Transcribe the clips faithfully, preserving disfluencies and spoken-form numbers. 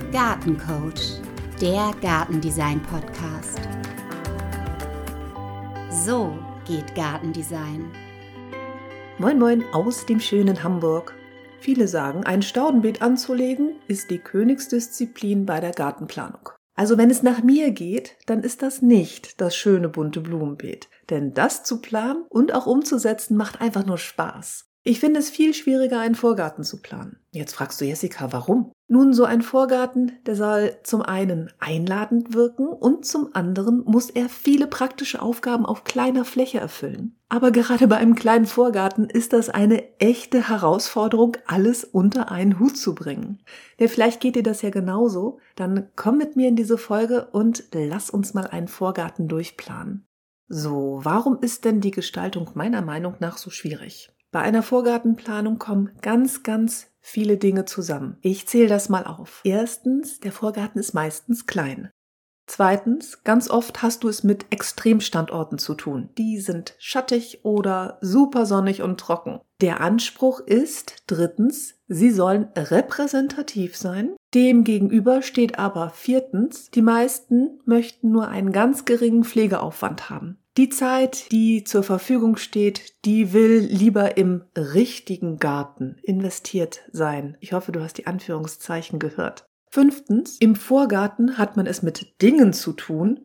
Gartencoach, der Gartendesign-Podcast. So geht Gartendesign. Moin moin aus dem schönen Hamburg. Viele sagen, ein Staudenbeet anzulegen ist die Königsdisziplin bei der Gartenplanung. Also wenn es nach mir geht, dann ist das nicht das schöne bunte Blumenbeet. Denn das zu planen und auch umzusetzen macht einfach nur Spaß. Ich finde es viel schwieriger, einen Vorgarten zu planen. Jetzt fragst du, Jessica, warum? Nun, so ein Vorgarten, der soll zum einen einladend wirken und zum anderen muss er viele praktische Aufgaben auf kleiner Fläche erfüllen. Aber gerade bei einem kleinen Vorgarten ist das eine echte Herausforderung, alles unter einen Hut zu bringen. Ja, vielleicht geht dir das ja genauso. Dann komm mit mir in diese Folge und lass uns mal einen Vorgarten durchplanen. So, warum ist denn die Gestaltung meiner Meinung nach so schwierig? Bei einer Vorgartenplanung kommen ganz, ganz viele Dinge zusammen. Ich zähle das mal auf. Erstens, der Vorgarten ist meistens klein. Zweitens, ganz oft hast du es mit Extremstandorten zu tun. Die sind schattig oder super sonnig und trocken. Der Anspruch ist, drittens, sie sollen repräsentativ sein. Demgegenüber steht aber viertens, die meisten möchten nur einen ganz geringen Pflegeaufwand haben. Die Zeit, die zur Verfügung steht, die will lieber im richtigen Garten investiert sein. Ich hoffe, du hast die Anführungszeichen gehört. Fünftens, im Vorgarten hat man es mit Dingen zu tun,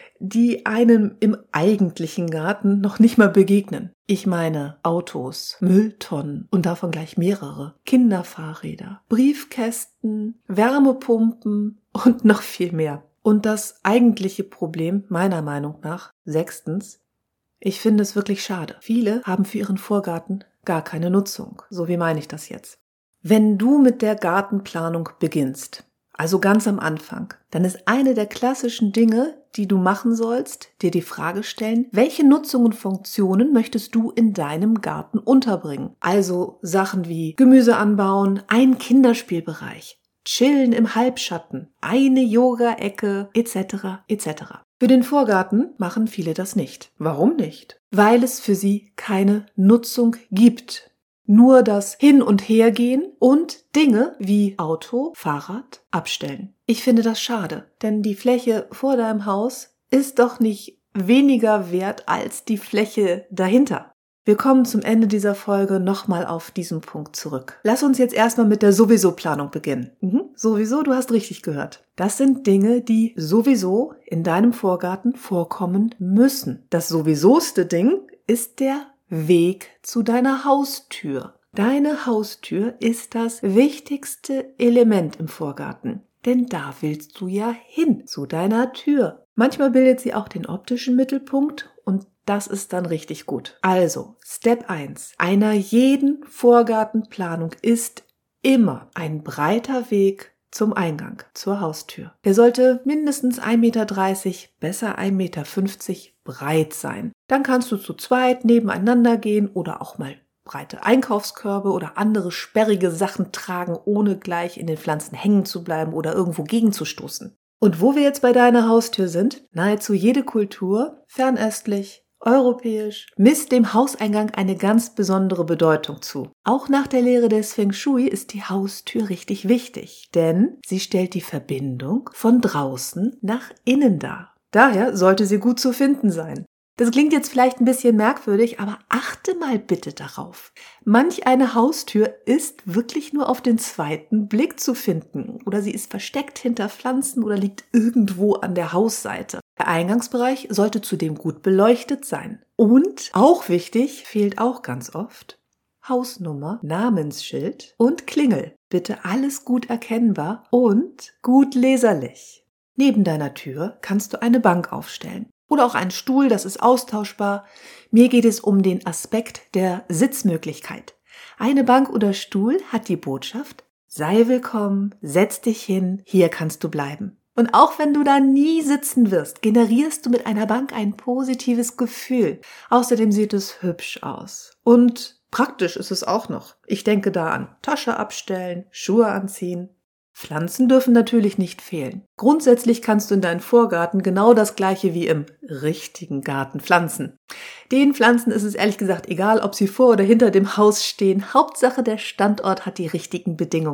die einem im eigentlichen Garten noch nicht mal begegnen. Ich meine Autos, Mülltonnen und davon gleich mehrere, Kinderfahrräder, Briefkästen, Wärmepumpen und noch viel mehr. Und das eigentliche Problem, meiner Meinung nach, sechstens, ich finde es wirklich schade. Viele haben für ihren Vorgarten gar keine Nutzung. So wie meine ich das jetzt? Wenn du mit der Gartenplanung beginnst, also ganz am Anfang, dann ist eine der klassischen Dinge, die du machen sollst, dir die Frage stellen, welche Nutzungen und Funktionen möchtest du in deinem Garten unterbringen? Also Sachen wie Gemüse anbauen, ein Kinderspielbereich, Chillen im Halbschatten, eine Yoga-Ecke et cetera et cetera. Für den Vorgarten machen viele das nicht. Warum nicht? Weil es für sie keine Nutzung gibt. Nur das Hin- und Hergehen und Dinge wie Auto, Fahrrad abstellen. Ich finde das schade, denn die Fläche vor deinem Haus ist doch nicht weniger wert als die Fläche dahinter. Wir kommen zum Ende dieser Folge nochmal auf diesen Punkt zurück. Lass uns jetzt erstmal mit der Sowieso-Planung beginnen. Mhm. Sowieso, du hast richtig gehört. Das sind Dinge, die sowieso in deinem Vorgarten vorkommen müssen. Das sowiesoste Ding ist der Weg zu deiner Haustür. Deine Haustür ist das wichtigste Element im Vorgarten. Denn da willst du ja hin, zu deiner Tür. Manchmal bildet sie auch den optischen Mittelpunkt und das ist dann richtig gut. Also, Step eins einer jeden Vorgartenplanung ist immer ein breiter Weg zum Eingang, zur Haustür. Der sollte mindestens ein Meter dreißig, besser ein Meter fünfzig breit sein. Dann kannst du zu zweit nebeneinander gehen oder auch mal breite Einkaufskörbe oder andere sperrige Sachen tragen, ohne gleich in den Pflanzen hängen zu bleiben oder irgendwo gegenzustoßen. Und wo wir jetzt bei deiner Haustür sind, nahezu jede Kultur, fernöstlich, europäisch, misst dem Hauseingang eine ganz besondere Bedeutung zu. Auch nach der Lehre des Feng Shui ist die Haustür richtig wichtig, denn sie stellt die Verbindung von draußen nach innen dar. Daher sollte sie gut zu finden sein. Das klingt jetzt vielleicht ein bisschen merkwürdig, aber achte mal bitte darauf. Manch eine Haustür ist wirklich nur auf den zweiten Blick zu finden oder sie ist versteckt hinter Pflanzen oder liegt irgendwo an der Hausseite. Der Eingangsbereich sollte zudem gut beleuchtet sein. Und, auch wichtig, fehlt auch ganz oft, Hausnummer, Namensschild und Klingel. Bitte alles gut erkennbar und gut leserlich. Neben deiner Tür kannst du eine Bank aufstellen. Oder auch einen Stuhl, das ist austauschbar. Mir geht es um den Aspekt der Sitzmöglichkeit. Eine Bank oder Stuhl hat die Botschaft, sei willkommen, setz dich hin, hier kannst du bleiben. Und auch wenn du da nie sitzen wirst, generierst du mit einer Bank ein positives Gefühl. Außerdem sieht es hübsch aus. Und praktisch ist es auch noch. Ich denke da an Tasche abstellen, Schuhe anziehen. Pflanzen dürfen natürlich nicht fehlen. Grundsätzlich kannst du in deinen Vorgarten genau das Gleiche wie im richtigen Garten pflanzen. Den Pflanzen ist es ehrlich gesagt egal, ob sie vor oder hinter dem Haus stehen. Hauptsache der Standort hat die richtigen Bedingungen.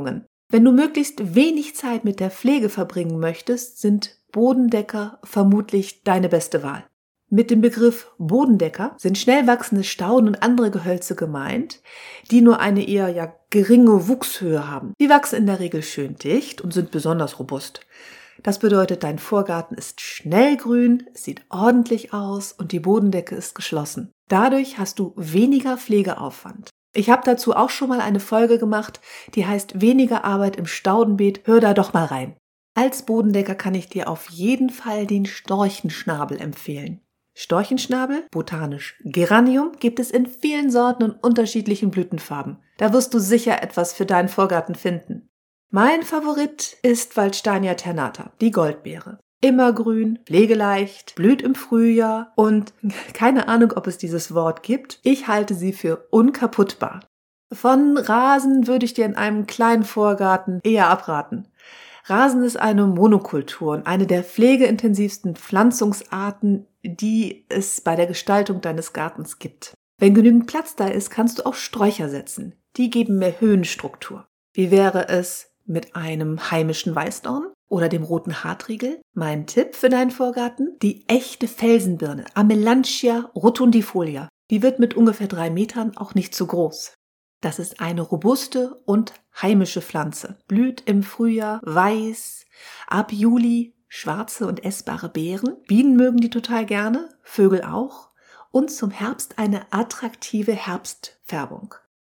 Wenn du möglichst wenig Zeit mit der Pflege verbringen möchtest, sind Bodendecker vermutlich deine beste Wahl. Mit dem Begriff Bodendecker sind schnell wachsende Stauden und andere Gehölze gemeint, die nur eine eher ja geringe Wuchshöhe haben. Die wachsen in der Regel schön dicht und sind besonders robust. Das bedeutet, dein Vorgarten ist schnell grün, es sieht ordentlich aus und die Bodendecke ist geschlossen. Dadurch hast du weniger Pflegeaufwand. Ich habe dazu auch schon mal eine Folge gemacht, die heißt Weniger Arbeit im Staudenbeet. Hör da doch mal rein. Als Bodendecker kann ich dir auf jeden Fall den Storchenschnabel empfehlen. Storchenschnabel, botanisch Geranium, gibt es in vielen Sorten und unterschiedlichen Blütenfarben. Da wirst du sicher etwas für deinen Vorgarten finden. Mein Favorit ist Waldstania ternata, die Goldbeere. Immergrün, pflegeleicht, blüht im Frühjahr und keine Ahnung, ob es dieses Wort gibt. Ich halte sie für unkaputtbar. Von Rasen würde ich dir in einem kleinen Vorgarten eher abraten. Rasen ist eine Monokultur und eine der pflegeintensivsten Pflanzungsarten, die es bei der Gestaltung deines Gartens gibt. Wenn genügend Platz da ist, kannst du auch Sträucher setzen. Die geben mehr Höhenstruktur. Wie wäre es mit einem heimischen Weißdorn oder dem roten Hartriegel? Mein Tipp für deinen Vorgarten? Die echte Felsenbirne, Amelantia rotundifolia. Die wird mit ungefähr drei Metern auch nicht zu groß. Das ist eine robuste und heimische Pflanze. Blüht im Frühjahr weiß, ab Juli schwarze und essbare Beeren. Bienen mögen die total gerne, Vögel auch. Und zum Herbst eine attraktive Herbstfärbung.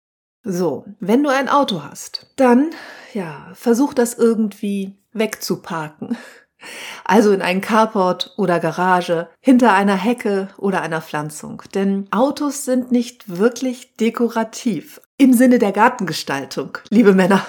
So, wenn du ein Auto hast, dann, ja, versuch das irgendwie wegzuparken. Also in einen Carport oder Garage, hinter einer Hecke oder einer Pflanzung. Denn Autos sind nicht wirklich dekorativ. Im Sinne der Gartengestaltung, liebe Männer.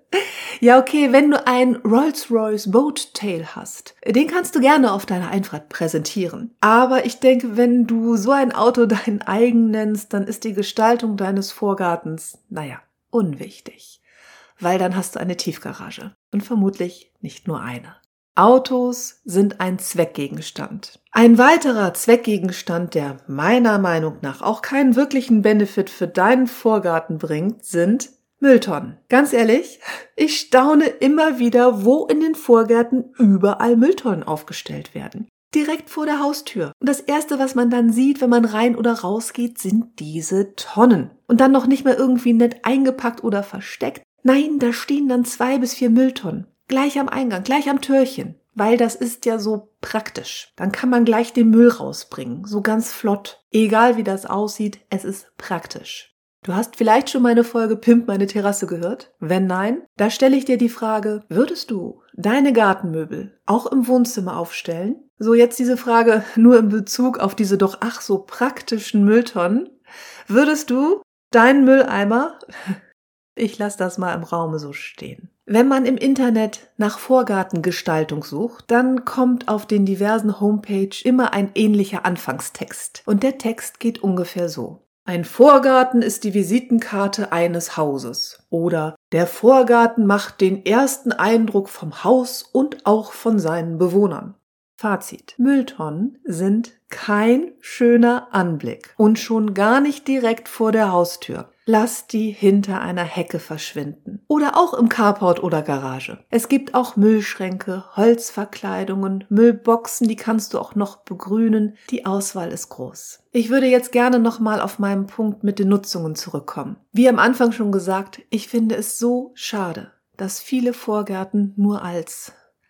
Ja, okay, wenn du ein Rolls-Royce Boattail hast, den kannst du gerne auf deiner Einfahrt präsentieren. Aber ich denke, wenn du so ein Auto dein eigen nennst, dann ist die Gestaltung deines Vorgartens, naja, unwichtig. Weil dann hast du eine Tiefgarage. Und vermutlich nicht nur eine. Autos sind ein Zweckgegenstand. Ein weiterer Zweckgegenstand, der meiner Meinung nach auch keinen wirklichen Benefit für deinen Vorgarten bringt, sind Mülltonnen. Ganz ehrlich, ich staune immer wieder, wo in den Vorgärten überall Mülltonnen aufgestellt werden. Direkt vor der Haustür. Und das Erste, was man dann sieht, wenn man rein oder raus geht, sind diese Tonnen. Und dann noch nicht mal irgendwie nett eingepackt oder versteckt. Nein, da stehen dann zwei bis vier Mülltonnen. Gleich am Eingang, gleich am Türchen. Weil das ist ja so praktisch. Dann kann man gleich den Müll rausbringen. So ganz flott. Egal wie das aussieht, es ist praktisch. Du hast vielleicht schon meine Folge Pimp meine Terrasse gehört? Wenn nein, da stelle ich dir die Frage, würdest du deine Gartenmöbel auch im Wohnzimmer aufstellen? So, jetzt diese Frage nur in Bezug auf diese doch ach so praktischen Mülltonnen. Würdest du deinen Mülleimer, ich lasse das mal im Raum so stehen. Wenn man im Internet nach Vorgartengestaltung sucht, dann kommt auf den diversen Homepage immer ein ähnlicher Anfangstext. Und der Text geht ungefähr so. Ein Vorgarten ist die Visitenkarte eines Hauses. Oder der Vorgarten macht den ersten Eindruck vom Haus und auch von seinen Bewohnern. Fazit. Mülltonnen sind kein schöner Anblick und schon gar nicht direkt vor der Haustür. Lass die hinter einer Hecke verschwinden. Oder auch im Carport oder Garage. Es gibt auch Müllschränke, Holzverkleidungen, Müllboxen, die kannst du auch noch begrünen. Die Auswahl ist groß. Ich würde jetzt gerne nochmal auf meinen Punkt mit den Nutzungen zurückkommen. Wie am Anfang schon gesagt, ich finde es so schade, dass viele Vorgärten nur als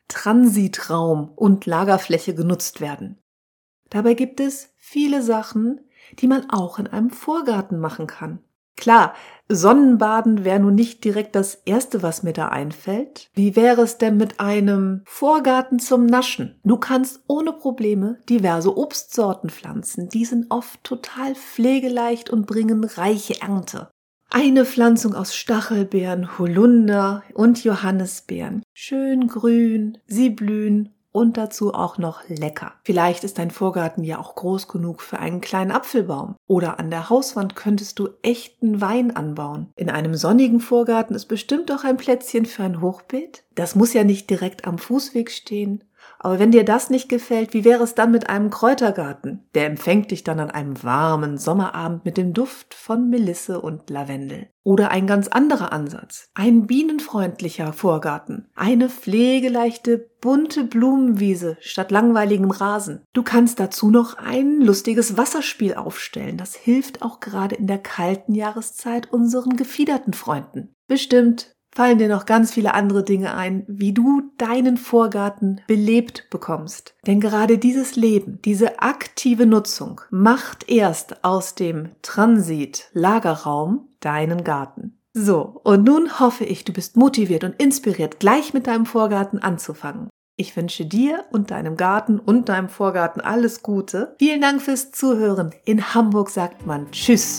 Transitraum und Lagerfläche genutzt werden. Dabei gibt es viele Sachen, die man auch in einem Vorgarten machen kann. Klar, Sonnenbaden wäre nun nicht direkt das Erste, was mir da einfällt. Wie wäre es denn mit einem Vorgarten zum Naschen? Du kannst ohne Probleme diverse Obstsorten pflanzen. Die sind oft total pflegeleicht und bringen reiche Ernte. Eine Pflanzung aus Stachelbeeren, Holunder und Johannisbeeren. Schön grün, sie blühen und dazu auch noch lecker. Vielleicht ist dein Vorgarten ja auch groß genug für einen kleinen Apfelbaum. Oder an der Hauswand könntest du echten Wein anbauen. In einem sonnigen Vorgarten ist bestimmt auch ein Plätzchen für ein Hochbeet. Das muss ja nicht direkt am Fußweg stehen. Aber wenn dir das nicht gefällt, wie wäre es dann mit einem Kräutergarten? Der empfängt dich dann an einem warmen Sommerabend mit dem Duft von Melisse und Lavendel. Oder ein ganz anderer Ansatz. Ein bienenfreundlicher Vorgarten. Eine pflegeleichte, bunte Blumenwiese statt langweiligem Rasen. Du kannst dazu noch ein lustiges Wasserspiel aufstellen. Das hilft auch gerade in der kalten Jahreszeit unseren gefiederten Freunden. Bestimmt fallen dir noch ganz viele andere Dinge ein, wie du deinen Vorgarten belebt bekommst. Denn gerade dieses Leben, diese aktive Nutzung macht erst aus dem Transit-Lagerraum deinen Garten. So, und nun hoffe ich, du bist motiviert und inspiriert, gleich mit deinem Vorgarten anzufangen. Ich wünsche dir und deinem Garten und deinem Vorgarten alles Gute. Vielen Dank fürs Zuhören. In Hamburg sagt man Tschüss.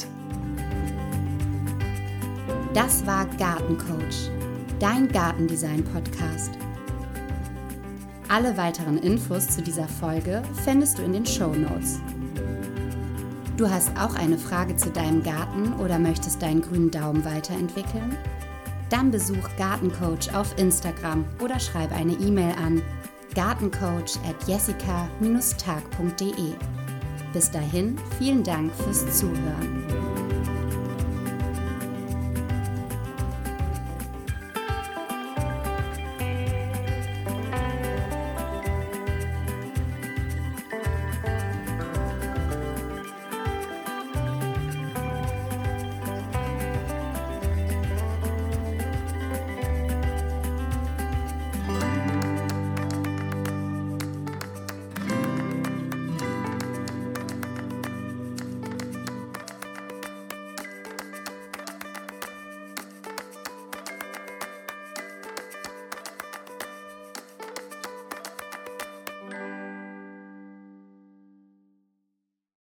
Das war Gartencoach, dein Gartendesign-Podcast. Alle weiteren Infos zu dieser Folge findest du in den Shownotes. Du hast auch eine Frage zu deinem Garten oder möchtest deinen grünen Daumen weiterentwickeln? Dann besuch Gartencoach auf Instagram oder schreib eine E-Mail an gartencoach at jessica dash tag punkt de. Bis dahin, vielen Dank fürs Zuhören.